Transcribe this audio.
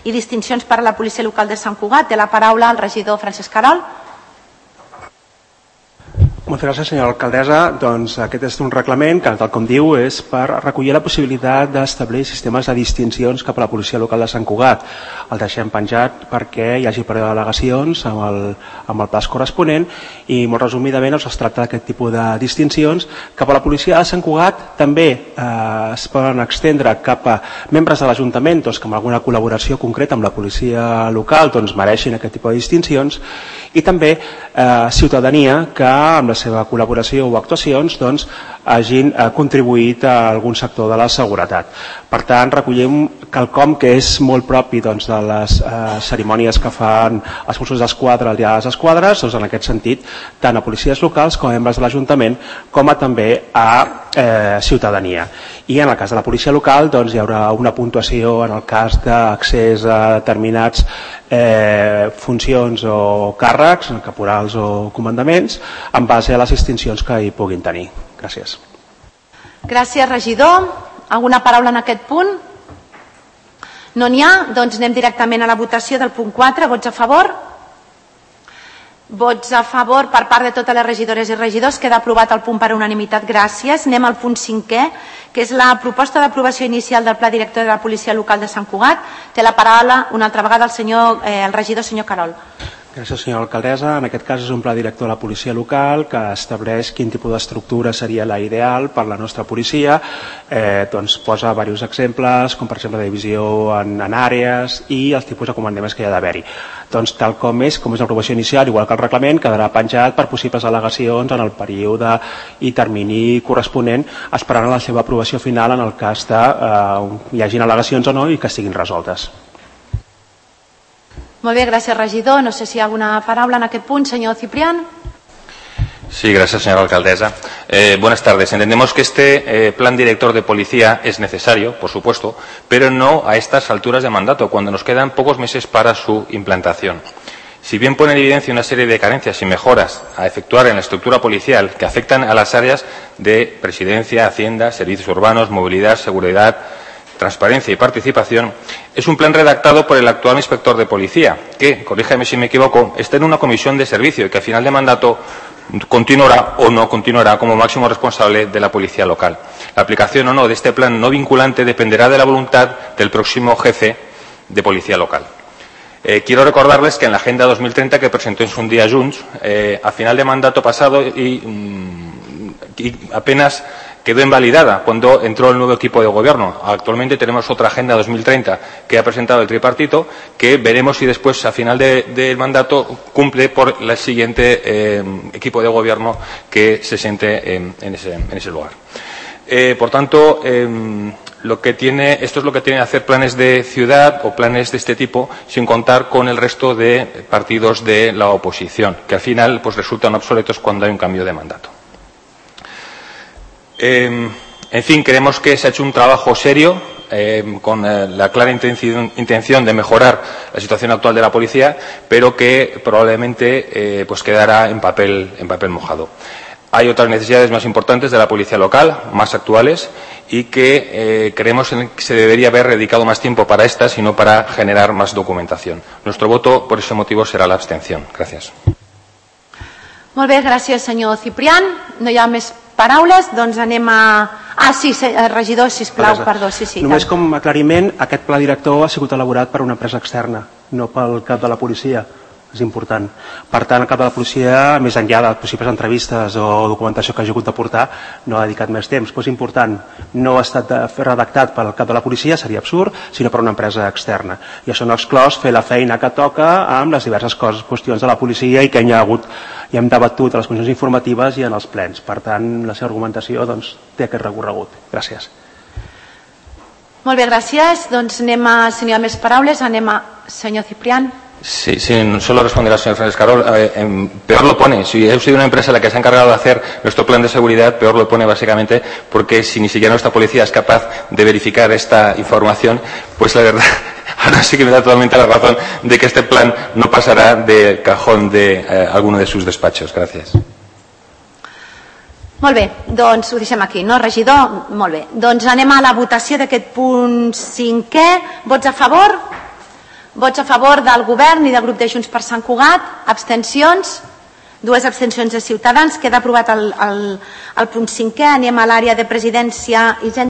i distincions per a la policia local de Sant Cugat. Té la paraula el regidor Francesc Querol. Moltes gràcies, senyora alcaldessa. Doncs aquest és un reglament que, tal com diu, és per recollir la possibilitat d'establir sistemes de distincions cap a la policia local de Sant Cugat. El deixem penjat perquè hi hagi període d'al·legacions amb el plaç corresponent i, molt resumidament, es tracta d'aquest tipus de distincions. Cap a la policia de Sant Cugat també es poden extendre cap a membres de l'Ajuntament que amb alguna col·laboració concreta amb la policia local mereixin aquest tipus de distincions, i també ciutadania que amb la seva col·laboració o actuacions hagin contribuït a algun sector de la seguretat. Per tant, recollim quelcom que és molt propi de les cerimònies que fan els Mossos d'Esquadra al dia de les Esquadres, en aquest sentit, tant a policies locals com a membres de l'Ajuntament, com també a ciutadania. I en el cas de la policia local hi haurà una puntuació en el cas d'accés a determinats funcions o càrrecs, caporals o comandaments, en base a les distincions que hi puguin tenir. Gràcies. Gràcies, regidor. Alguna paraula en aquest punt? No n'hi ha? Doncs anem directament a la votació del punt 4. Vots a favor? Vots a favor per part de totes les regidores i regidors. Queda aprovat el punt per unanimitat. Gràcies. Anem al punt 5è, que és la proposta d'aprovació inicial del Pla Director de la Policia Local de Sant Cugat. Té la paraula una altra vegada el regidor senyor Querol. Gràcies, senyora alcaldessa. En aquest cas és un pla director de la policia local que estableix quin tipus d'estructura seria la ideal per la nostra policia. Posa diversos exemples, com per exemple la divisió en àrees i els tipus de comandaments que hi ha d'haver-hi. Tal com és l'aprovació inicial, igual que el reglament, quedarà penjat per possibles al·legacions en el període i termini corresponent, esperant la seva aprovació final en el cas que hi hagin al·legacions o no i que estiguin resoltes. Molt bé, gràcies, regidor. No sé si hi ha alguna paraula en aquest punt. Senyor Ciprián. Sí, gracias, señora alcaldesa. Buenas tardes. Entendemos que este plan director de policía es necesario, por supuesto, pero no a estas alturas de mandato, cuando nos quedan pocos meses para su implantación. Si bien pone en evidencia una serie de carencias y mejoras a efectuar en la estructura policial que afectan a las áreas de presidencia, hacienda, servicios urbanos, movilidad, seguridad, transparencia y participación, es un plan redactado por el actual inspector de policía, que, corríjame si me equivoco, está en una comisión de servicio y que a final de mandato continuará o no continuará como máximo responsable de la policía local. La aplicación o no de este plan no vinculante dependerá de la voluntad del próximo jefe de policía local. Quiero recordarles que en la Agenda 2030 que presentó en su día Junts, a final de mandato pasado y apenas quedó invalidada cuando entró el nuevo equipo de gobierno. Actualmente tenemos otra Agenda 2030 que ha presentado el tripartito, que veremos si después, a final del mandato, cumple por el siguiente equipo de gobierno que se siente en ese lugar. Por tanto, esto es lo que tiene hacer planes de ciudad o planes de este tipo sin contar con el resto de partidos de la oposición, que al final resultan obsoletos cuando hay un cambio de mandato. En fin, creemos que se ha hecho un trabajo serio con la clara intención de mejorar la situación actual de la policía, pero que probablemente quedará en papel mojado. Hay otras necesidades más importantes de la policía local, más actuales, y que creemos que se debería haber dedicado más tiempo para estas y no para generar más documentación. Nuestro voto, por ese motivo, será la abstención. Gracias. Molt bé, gràcies, senyor Ciprián. No hi ha més paraules, doncs anem a... sí, regidor, sisplau, perdó. Sí, només com a aclariment, aquest pla director ha sigut elaborat per una empresa externa, no pel cap de la policia. És important. Per tant, el cap de la policia, més enllà de possibles entrevistes o documentació que hagi hagut de portar, no ha dedicat més temps. Però és important, no ha estat redactat pel cap de la policia, seria absurd, sinó per una empresa externa. I això no exclòs fer la feina que toca amb les diverses qüestions de la policia i que hi ha hagut i hem debatut a les comissions informatives i en els plens. Per tant, la seva argumentació té aquest recorregut. Gràcies. Molt bé, gràcies. Doncs anem a, si n'hi ha més paraules, anem a senyor Ciprián. Sí, no solo responderá al señor Francesc Querol. Peor lo pone. Si ha sido una empresa la que se ha encargado de hacer nuestro plan de seguridad, peor lo pone básicamente porque si ni siquiera nuestra policía es capaz de verificar esta información, pues la verdad, ahora sí que me da totalmente la razón de que este plan no pasará del cajón de alguno de sus despachos. Gracias. Molt bé, doncs ho deixem aquí, no, regidor? Molt bé. Doncs anem a la votació d'aquest punt 5è. Vots a favor? Vots a favor del Govern i del grup de Junts per Sant Cugat. Abstencions? 2 abstencions de Ciutadans. Queda aprovat el punt 5è. Anem a l'àrea de presidència i